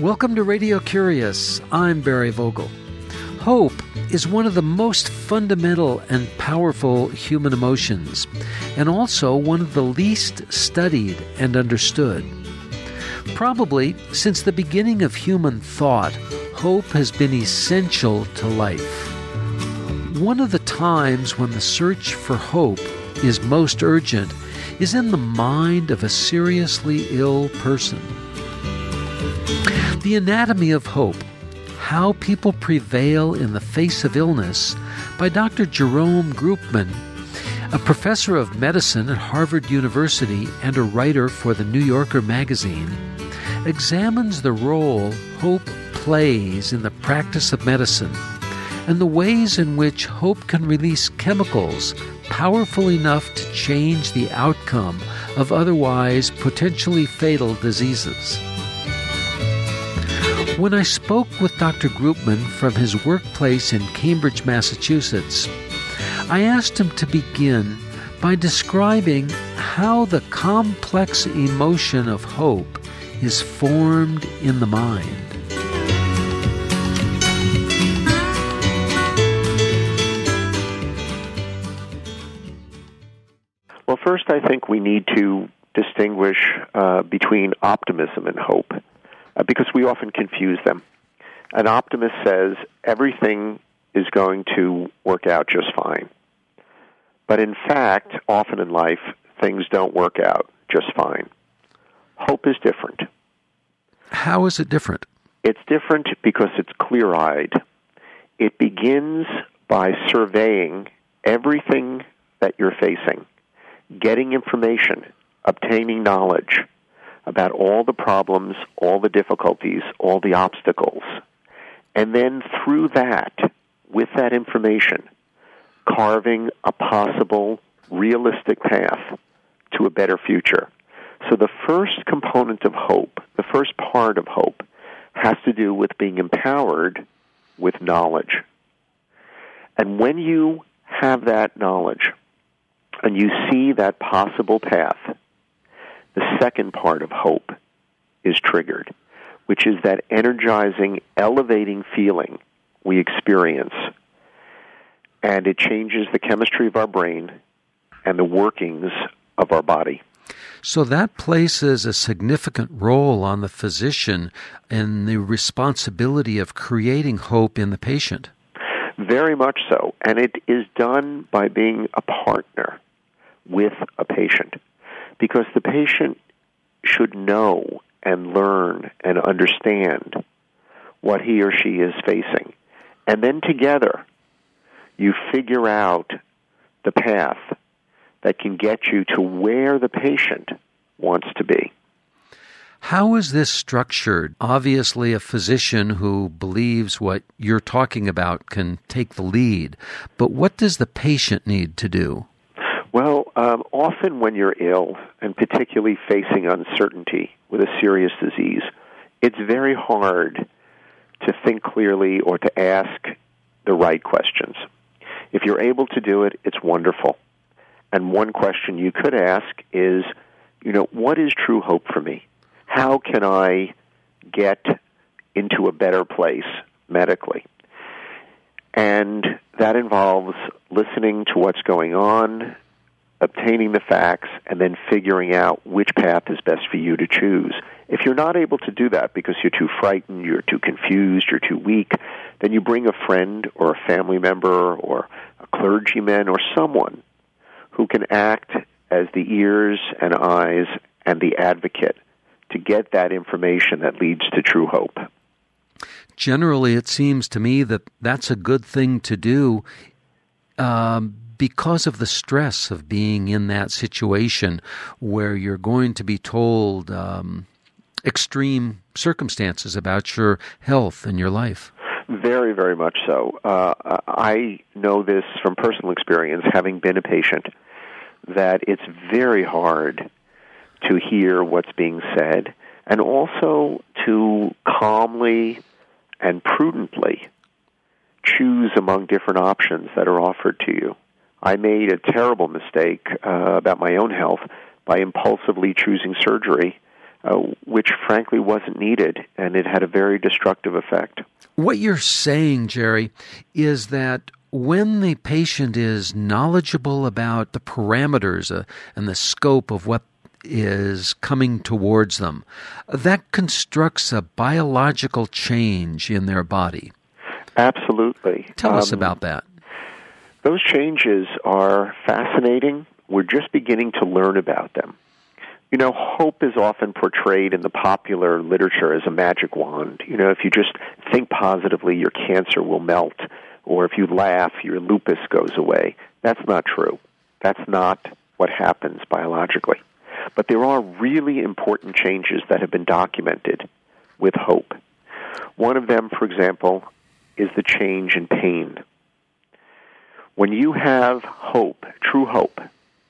Welcome to Radio Curious. I'm Barry Vogel. Hope is one of the most fundamental and powerful human emotions, and also one of the least studied and understood. Probably since the beginning of human thought, hope has been essential to life. One of the times when the search for hope is most urgent is in the mind of a seriously ill person. The Anatomy of Hope: How People Prevail in the Face of Illness by Dr. Jerome Groopman, a professor of medicine at Harvard University and a writer for the New Yorker magazine, examines the role hope plays in the practice of medicine and the ways in which hope can release chemicals powerful enough to change the outcome of otherwise potentially fatal diseases. When I spoke with Dr. Groopman from his workplace in Cambridge, Massachusetts, I asked him to begin by describing how the complex emotion of hope is formed in the mind. Well, first I think we need to distinguish between optimism and hope, because we often confuse them. An optimist says everything is going to work out just fine. But in fact, often in life, things don't work out just fine. Hope is different. How is it different? It's different because it's clear-eyed. It begins by surveying everything that you're facing, getting information, obtaining knowledge about all the problems, all the difficulties, all the obstacles. And then through that, with that information, carving a possible, realistic path to a better future. So the first component of hope, the first part of hope, has to do with being empowered with knowledge. And when you have that knowledge and you see that possible path, the second part of hope is triggered, which is that energizing, elevating feeling we experience. And it changes the chemistry of our brain and the workings of our body. So that places a significant role on the physician in the responsibility of creating hope in the patient. Very much so. And it is done by being a partner with a patient, because the patient should know and learn and understand what he or she is facing. And then together, you figure out the path that can get you to where the patient wants to be. How is this structured? Obviously, a physician who believes what you're talking about can take the lead, but what does the patient need to do? Well, often when you're ill, and particularly facing uncertainty with a serious disease, it's very hard to think clearly or to ask the right questions. If you're able to do it, it's wonderful. And one question you could ask is, what is true hope for me? How can I get into a better place medically? And that involves listening to what's going on, obtaining the facts, and then figuring out which path is best for you to choose. If you're not able to do that because you're too frightened, you're too confused, you're too weak, then you bring a friend or a family member or a clergyman or someone who can act as the ears and eyes and the advocate to get that information that leads to true hope. Generally, it seems to me that that's a good thing to do because of the stress of being in that situation where you're going to be told extreme circumstances about your health and your life. Very, very much so. I know this from personal experience, having been a patient, that it's very hard to hear what's being said and also to calmly and prudently choose among different options that are offered to you. I made a terrible mistake about my own health by impulsively choosing surgery which frankly wasn't needed, and it had a very destructive effect. What you're saying, Jerry, is that when the patient is knowledgeable about the parameters and the scope of what is coming towards them, that constructs a biological change in their body. Absolutely. Tell us about that. Those changes are fascinating. We're just beginning to learn about them. You know, hope is often portrayed in the popular literature as a magic wand. You know, if you just think positively, your cancer will melt, or if you laugh, your lupus goes away. That's not true. That's not what happens biologically. But there are really important changes that have been documented with hope. One of them, for example, is the change in pain. When you have hope, true hope,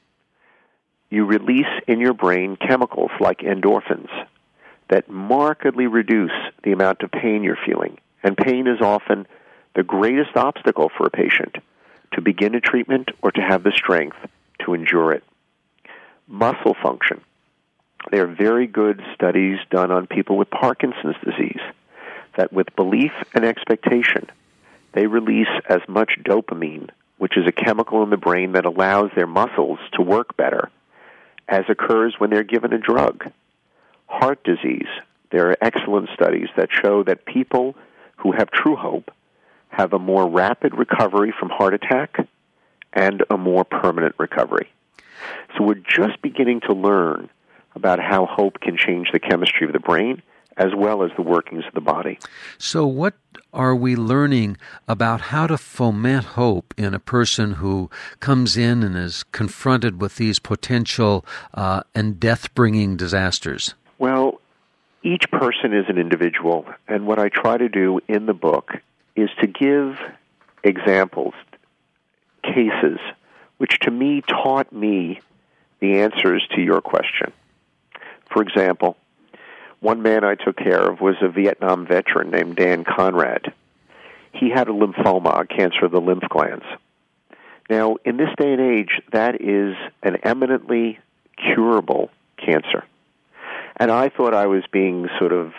you release in your brain chemicals like endorphins that markedly reduce the amount of pain you're feeling. And pain is often the greatest obstacle for a patient to begin a treatment or to have the strength to endure it. Muscle function. There are very good studies done on people with Parkinson's disease that with belief and expectation, they release as much dopamine, which is a chemical in the brain that allows their muscles to work better, as occurs when they're given a drug. Heart disease. There are excellent studies that show that people who have true hope have a more rapid recovery from heart attack and a more permanent recovery. So we're just beginning to learn about how hope can change the chemistry of the brain as well as the workings of the body. So what are we learning about how to foment hope in a person who comes in and is confronted with these potential and death-bringing disasters? Well, each person is an individual, and what I try to do in the book is to give examples, cases, which to me taught me the answers to your question. For example, one man I took care of was a Vietnam veteran named Dan Conrad. He had a lymphoma, a cancer of the lymph glands. Now, in this day and age, that is an eminently curable cancer. And I thought I was being sort of,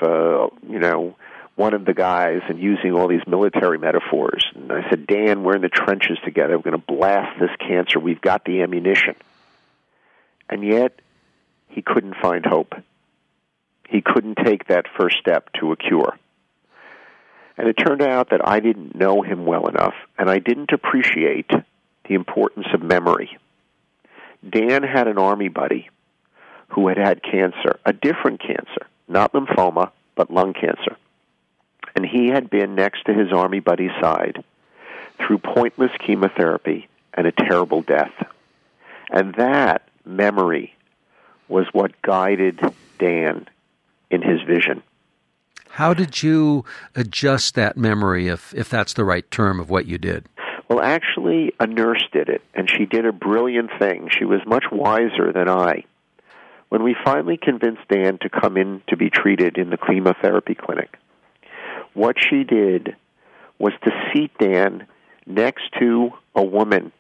one of the guys and using all these military metaphors. And I said, Dan, we're in the trenches together. We're going to blast this cancer. We've got the ammunition. And yet, he couldn't find hope. He couldn't take that first step to a cure. And it turned out that I didn't know him well enough, and I didn't appreciate the importance of memory. Dan had an Army buddy who had had cancer, a different cancer, not lymphoma, but lung cancer. And he had been next to his Army buddy's side through pointless chemotherapy and a terrible death. And that memory was what guided Dan in his vision. How did you adjust that memory, if that's the right term of what you did? Well, actually, a nurse did it, and she did a brilliant thing. She was much wiser than I. When we finally convinced Dan to come in to be treated in the chemotherapy clinic, what she did was to seat Dan next to a woman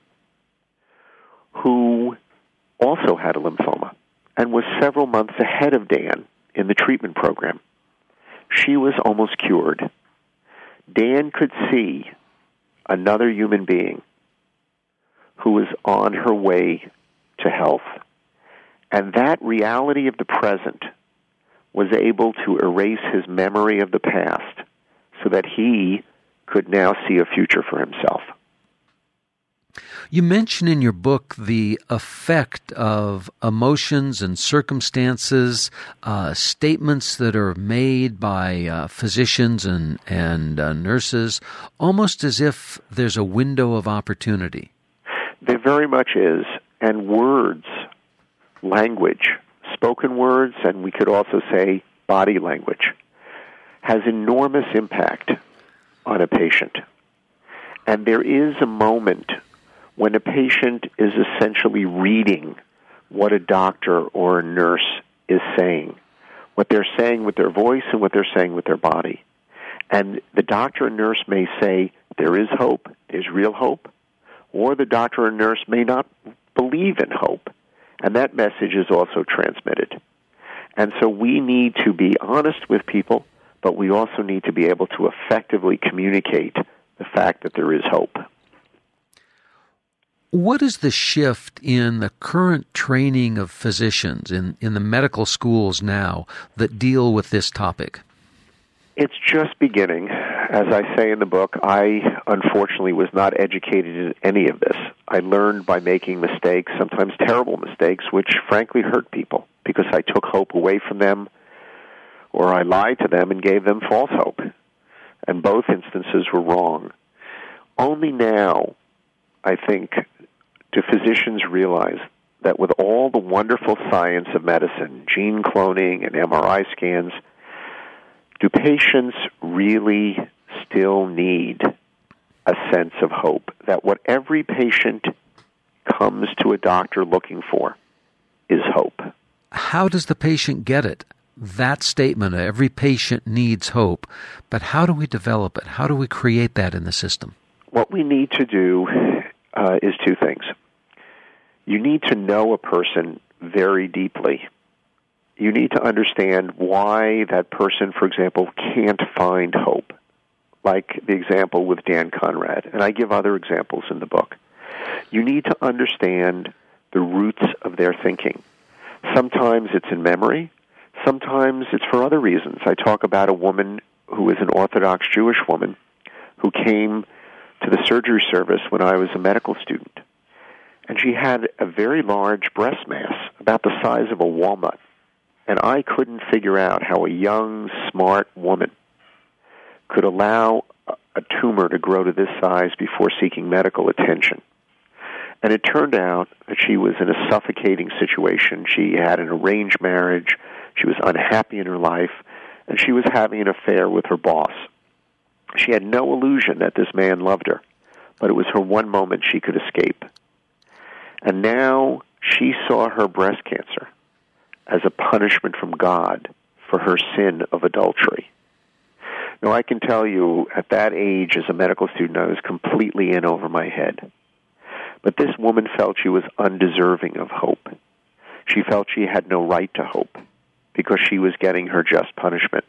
who also had a lymphoma and was several months ahead of Dan in the treatment program. She was almost cured. Dan could see another human being who was on her way to health. And that reality of the present was able to erase his memory of the past so that he could now see a future for himself. You mention in your book the effect of emotions and circumstances, statements that are made by physicians and nurses, almost as if there's a window of opportunity. There very much is. And words, language, spoken words, and we could also say body language, has enormous impact on a patient. And there is a moment when a patient is essentially reading what a doctor or a nurse is saying, what they're saying with their voice and what they're saying with their body. And the doctor and nurse may say, there is hope, there's real hope, or the doctor or nurse may not believe in hope, and that message is also transmitted. And so we need to be honest with people, but we also need to be able to effectively communicate the fact that there is hope. What is the shift in the current training of physicians in the medical schools now that deal with this topic? It's just beginning. As I say in the book, I unfortunately was not educated in any of this. I learned by making mistakes, sometimes terrible mistakes, which frankly hurt people because I took hope away from them or I lied to them and gave them false hope. And both instances were wrong. Only now, I think, do physicians realize that with all the wonderful science of medicine, gene cloning and MRI scans, do patients really still need a sense of hope that what every patient comes to a doctor looking for is hope? How does the patient get it? That statement, every patient needs hope, but how do we develop it? How do we create that in the system? What we need to do is two things. You need to know a person very deeply. You need to understand why that person, for example, can't find hope, like the example with Dan Conrad, and I give other examples in the book. You need to understand the roots of their thinking. Sometimes it's in memory. Sometimes it's for other reasons. I talk about a woman who is an Orthodox Jewish woman who came to the surgery service when I was a medical student. And she had a very large breast mass, about the size of a walnut. And I couldn't figure out how a young, smart woman could allow a tumor to grow to this size before seeking medical attention. And it turned out that she was in a suffocating situation. She had an arranged marriage. She was unhappy in her life. And she was having an affair with her boss. She had no illusion that this man loved her, but it was her one moment she could escape. And now she saw her breast cancer as a punishment from God for her sin of adultery. Now, I can tell you, at that age, as a medical student, I was completely in over my head. But this woman felt she was undeserving of hope. She felt she had no right to hope because she was getting her just punishment.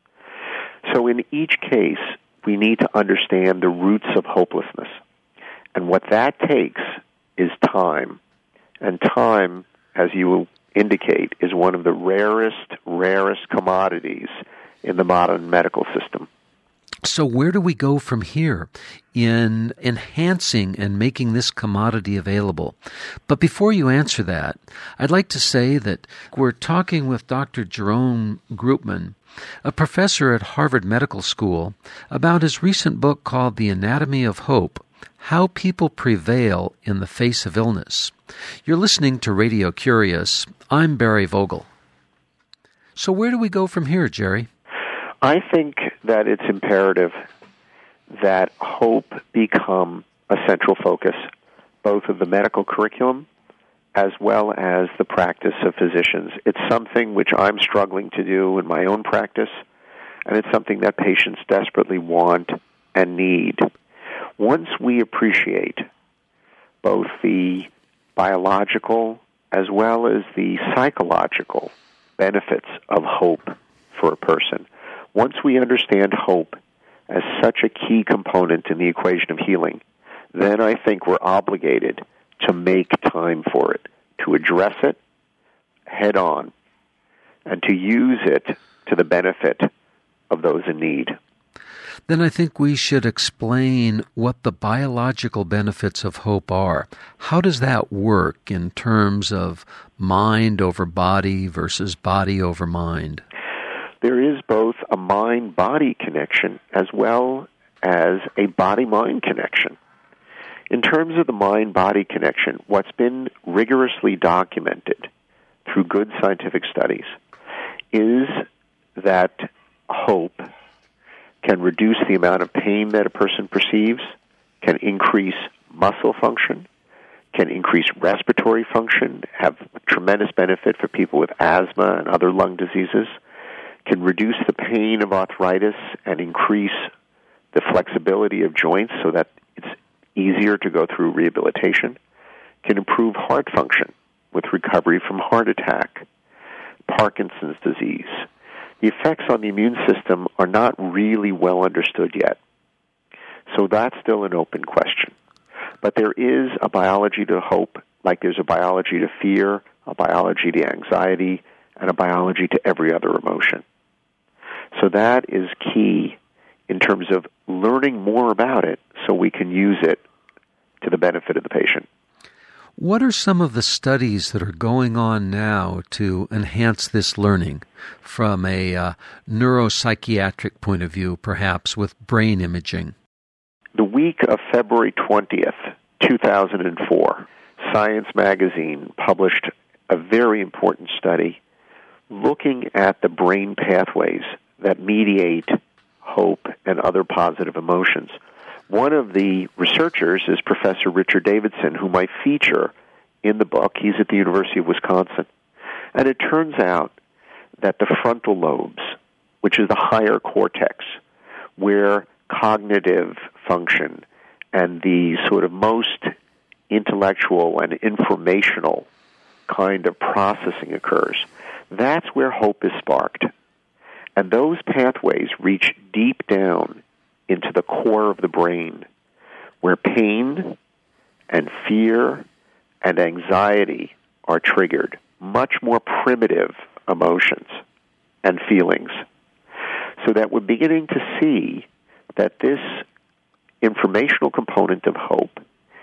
So in each case, we need to understand the roots of hopelessness. And what that takes is time. And time, as you will indicate, is one of the rarest commodities in the modern medical system. So where do we go from here in enhancing and making this commodity available? But before you answer that, I'd like to say that we're talking with Dr. Jerome Groopman, a professor at Harvard Medical School, about his recent book called The Anatomy of Hope: How People Prevail in the Face of Illness. You're listening to Radio Curious. I'm Barry Vogel. So where do we go from here, Jerry? I think that it's imperative that hope become a central focus, both of the medical curriculum as well as the practice of physicians. It's something which I'm struggling to do in my own practice, and it's something that patients desperately want and need. Once we appreciate both the biological as well as the psychological benefits of hope for a person, once we understand hope as such a key component in the equation of healing, then I think we're obligated to make time for it, to address it head on, and to use it to the benefit of those in need. Then I think we should explain what the biological benefits of hope are. How does that work in terms of mind over body versus body over mind? There is both a mind-body connection as well as a body-mind connection. In terms of the mind-body connection, what's been rigorously documented through good scientific studies is that hope can reduce the amount of pain that a person perceives, can increase muscle function, can increase respiratory function, have tremendous benefit for people with asthma and other lung diseases, can reduce the pain of arthritis and increase the flexibility of joints so that it's easier to go through rehabilitation, can improve heart function with recovery from heart attack, Parkinson's disease. The effects on the immune system are not really well understood yet. So that's still an open question. But there is a biology to hope, like there's a biology to fear, a biology to anxiety, and a biology to every other emotion. So that is key in terms of learning more about it so we can use it to the benefit of the patient. What are some of the studies that are going on now to enhance this learning from a neuropsychiatric point of view, perhaps with brain imaging? The week of February 20th, 2004, Science magazine published a very important study looking at the brain pathways that mediate hope and other positive emotions. One of the researchers is Professor Richard Davidson, whom I feature in the book. He's at the University of Wisconsin. And it turns out that the frontal lobes, which is the higher cortex, where cognitive function and the sort of most intellectual and informational kind of processing occurs, that's where hope is sparked. And those pathways reach deep down into the core of the brain, where pain and fear and anxiety are triggered, much more primitive emotions and feelings. So that we're beginning to see that this informational component of hope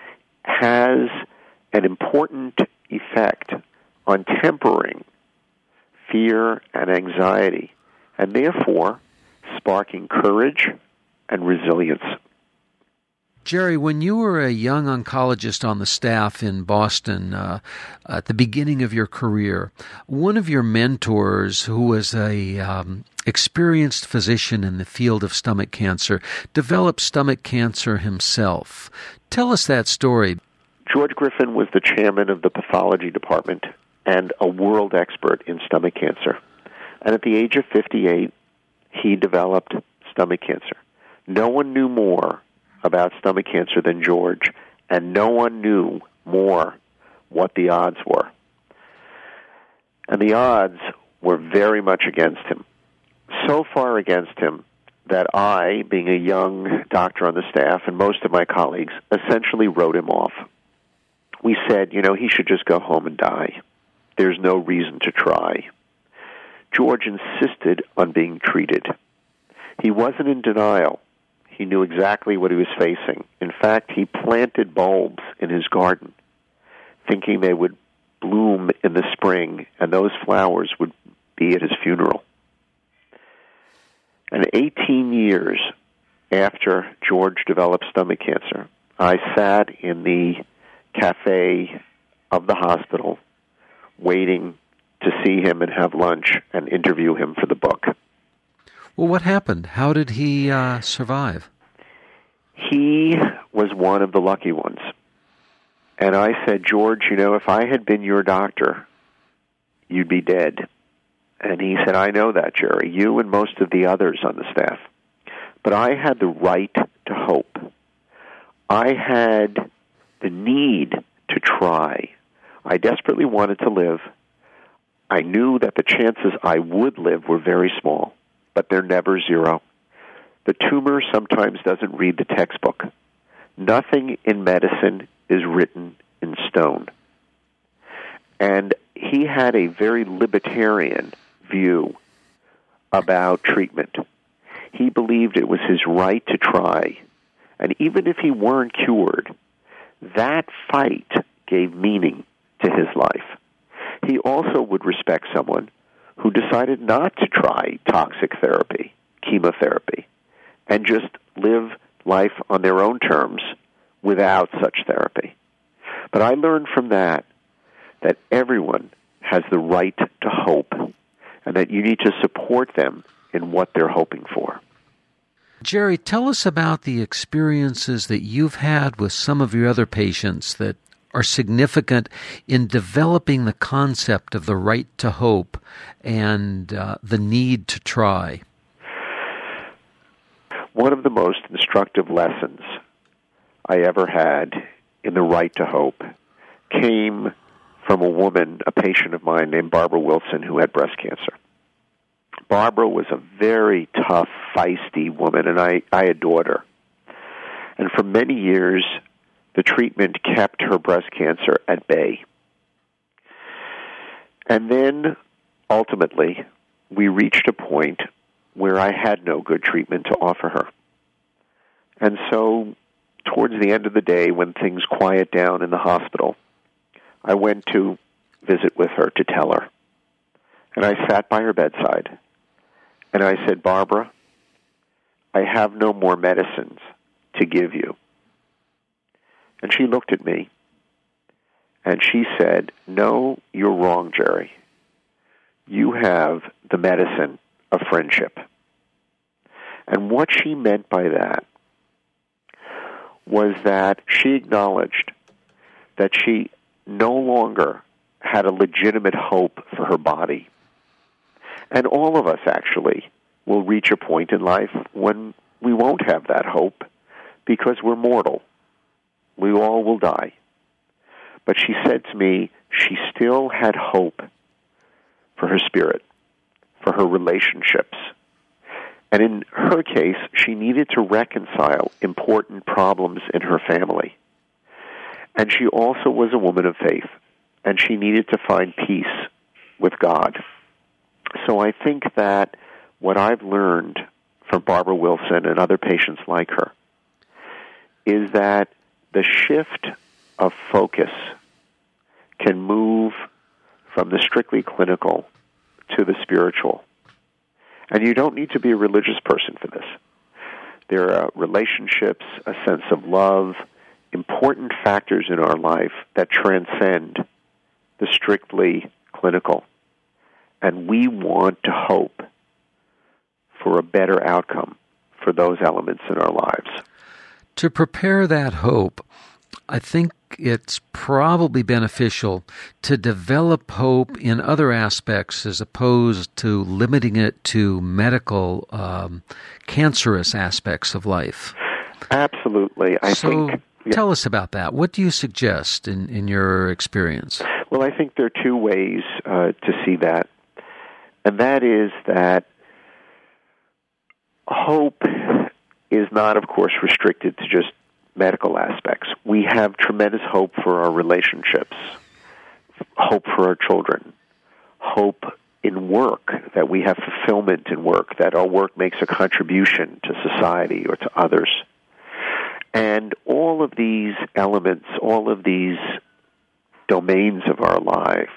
has an important effect on tempering fear and anxiety, and therefore sparking courage and resilience. Jerry, when you were a young oncologist on the staff in Boston at the beginning of your career, one of your mentors, who was a experienced physician in the field of stomach cancer, developed stomach cancer himself. Tell us that story. George Griffin was the chairman of the pathology department and a world expert in stomach cancer. And at the age of 58, he developed stomach cancer. No one knew more about stomach cancer than George, and no one knew more what the odds were. And the odds were very much against him. So far against him that I, being a young doctor on the staff, and most of my colleagues, essentially wrote him off. We said, he should just go home and die. There's no reason to try. George insisted on being treated. He wasn't in denial. He knew exactly what he was facing. In fact, he planted bulbs in his garden, thinking they would bloom in the spring, and those flowers would be at his funeral. And 18 years after George developed stomach cancer, I sat in the cafe of the hospital waiting to see him and have lunch and interview him for the book. Well, what happened? How did he survive? He was one of the lucky ones. And I said, George, if I had been your doctor, you'd be dead. And he said, I know that, Jerry, you and most of the others on the staff. But I had the right to hope. I had the need to try. I desperately wanted to live. I knew that the chances I would live were very small, but they're never zero. The tumor sometimes doesn't read the textbook. Nothing in medicine is written in stone. And he had a very libertarian view about treatment. He believed it was his right to try. And even if he weren't cured, that fight gave meaning to his life. He also would respect someone who decided not to try toxic therapy, chemotherapy, and just live life on their own terms without such therapy. But I learned from that everyone has the right to hope, and that you need to support them in what they're hoping for. Jerry, tell us about the experiences that you've had with some of your other patients that are significant in developing the concept of the right to hope and the need to try. One of the most instructive lessons I ever had in the right to hope came from a woman, a patient of mine named Barbara Wilson, who had breast cancer. Barbara was a very tough, feisty woman, and I adored her. And for many years, the treatment kept her breast cancer at bay. And then, ultimately, we reached a point where I had no good treatment to offer her. And so, towards the end of the day, when things quiet down in the hospital, I went to visit with her to tell her. And I sat by her bedside, and I said, Barbara, I have no more medicines to give you. And she looked at me, and she said, no, you're wrong, Jerry. You have the medicine of friendship. And what she meant by that was that she acknowledged that she no longer had a legitimate hope for her body. And all of us, actually, will reach a point in life when we won't have that hope because we're mortal. We all will die. But she said to me she still had hope for her spirit, for her relationships. And in her case, she needed to reconcile important problems in her family. And she also was a woman of faith, and she needed to find peace with God. So I think that what I've learned from Barbara Wilson and other patients like her is that the shift of focus can move from the strictly clinical to the spiritual. And you don't need to be a religious person for this. There are relationships, a sense of love, important factors in our life that transcend the strictly clinical. And we want to hope for a better outcome for those elements in our lives. To prepare that hope, I think it's probably beneficial to develop hope in other aspects as opposed to limiting it to medical, cancerous aspects of life. Absolutely. Tell us about that. What do you suggest in your experience? Well, I think there are two ways to see that. And that is that hope is not, of course, restricted to just medical aspects. We have tremendous hope for our relationships, hope for our children, hope in work, that we have fulfillment in work, that our work makes a contribution to society or to others. And all of these elements, all of these domains of our life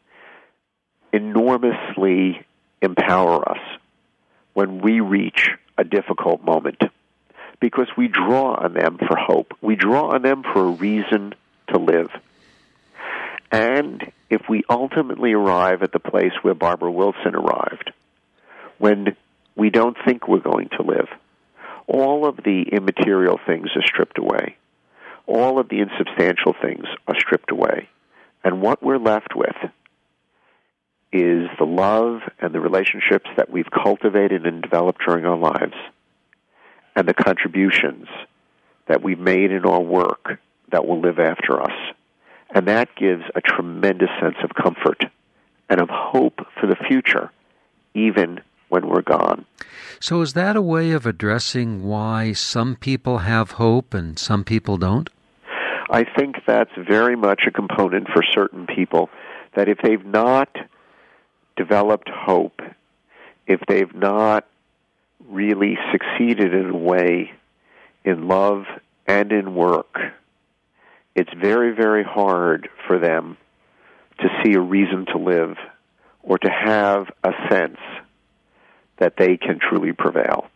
enormously empower us when we reach a difficult moment, because we draw on them for hope. We draw on them for a reason to live. And if we ultimately arrive at the place where Barbara Wilson arrived, when we don't think we're going to live, all of the immaterial things are stripped away. All of the insubstantial things are stripped away. And what we're left with is the love and the relationships that we've cultivated and developed during our lives, and the contributions that we've made in our work that will live after us. And that gives a tremendous sense of comfort and of hope for the future, even when we're gone. So is that a way of addressing why some people have hope and some people don't? I think that's very much a component for certain people, that if they've not developed hope, if they've not really succeeded in a way in love and in work, it's very, very hard for them to see a reason to live or to have a sense that they can truly prevail.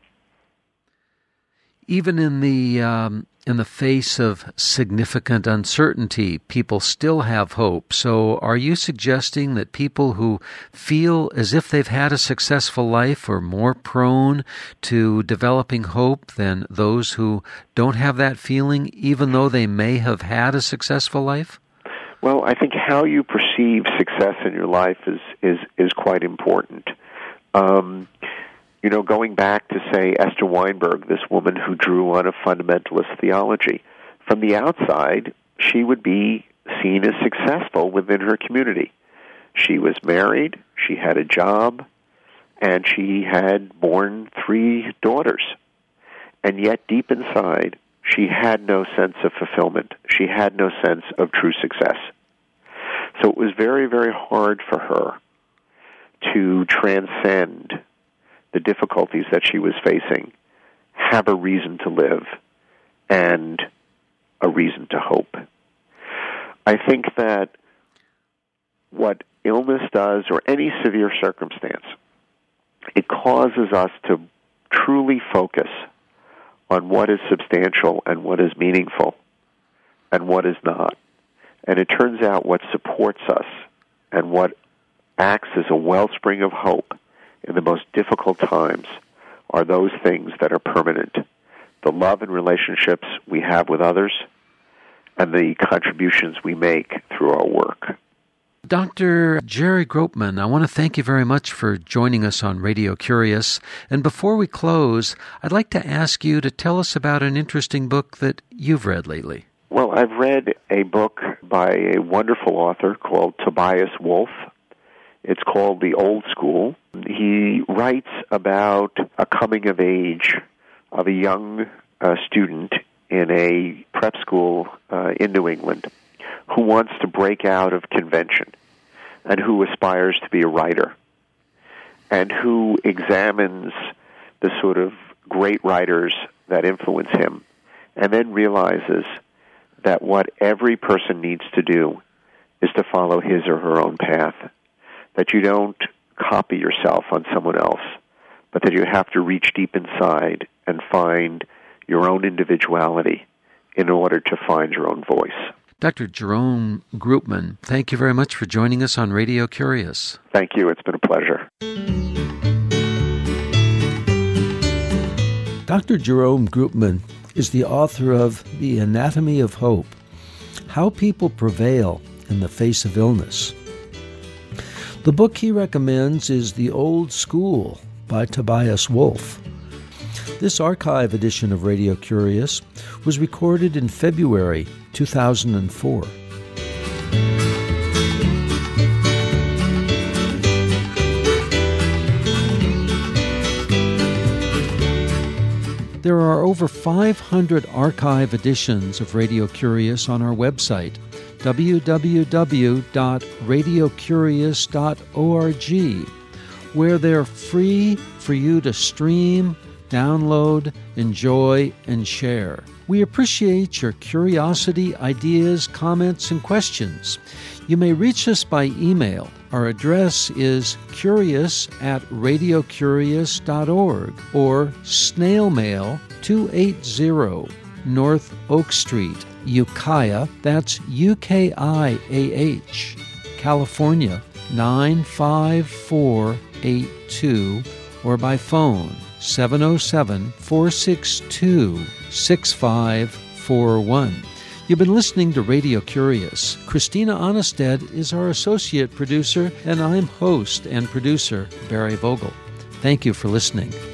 Even in the face of significant uncertainty, people still have hope. So are you suggesting that people who feel as if they've had a successful life are more prone to developing hope than those who don't have that feeling, even though they may have had a successful life? Well, I think how you perceive success in your life is quite important. Going back to, say, Esther Weinberg, this woman who drew on a fundamentalist theology, from the outside, she would be seen as successful within her community. She was married, she had a job, and she had born 3 daughters. And yet, deep inside, she had no sense of fulfillment. She had no sense of true success. So it was very, very hard for her to transcend the difficulties that she was facing, have a reason to live, and a reason to hope. I think that what illness does, or any severe circumstance, it causes us to truly focus on what is substantial and what is meaningful and what is not. And it turns out what supports us and what acts as a wellspring of hope in the most difficult times are those things that are permanent. The love and relationships we have with others and the contributions we make through our work. Dr. Jerry Groopman, I want to thank you very much for joining us on Radio Curious. And before we close, I'd like to ask you to tell us about an interesting book that you've read lately. Well, I've read a book by a wonderful author called Tobias Wolff. It's called The Old School. He writes about a coming of age of a young student in a prep school in New England who wants to break out of convention and who aspires to be a writer and who examines the sort of great writers that influence him and then realizes that what every person needs to do is to follow his or her own path, that you don't copy yourself on someone else, but that you have to reach deep inside and find your own individuality in order to find your own voice. Dr. Jerome Groopman, thank you very much for joining us on Radio Curious. Thank you. It's been a pleasure. Dr. Jerome Groopman is the author of The Anatomy of Hope, How People Prevail in the Face of Illness. The book he recommends is The Old School by Tobias Wolff. This archive edition of Radio Curious was recorded in February 2004. There are over 500 archive editions of Radio Curious on our website, www.radiocurious.org, where they're free for you to stream, download, enjoy, and share. We appreciate your curiosity, ideas, comments, and questions. You may reach us by email. Our address is curious@radiocurious.org or snail mail 280 North Oak Street, Ukiah, that's UKIAH, California, 95482, or by phone 707-462-6541. You've been listening to Radio Curious. Christina Onnested is our associate producer, and I'm host and producer, Barry Vogel. Thank you for listening.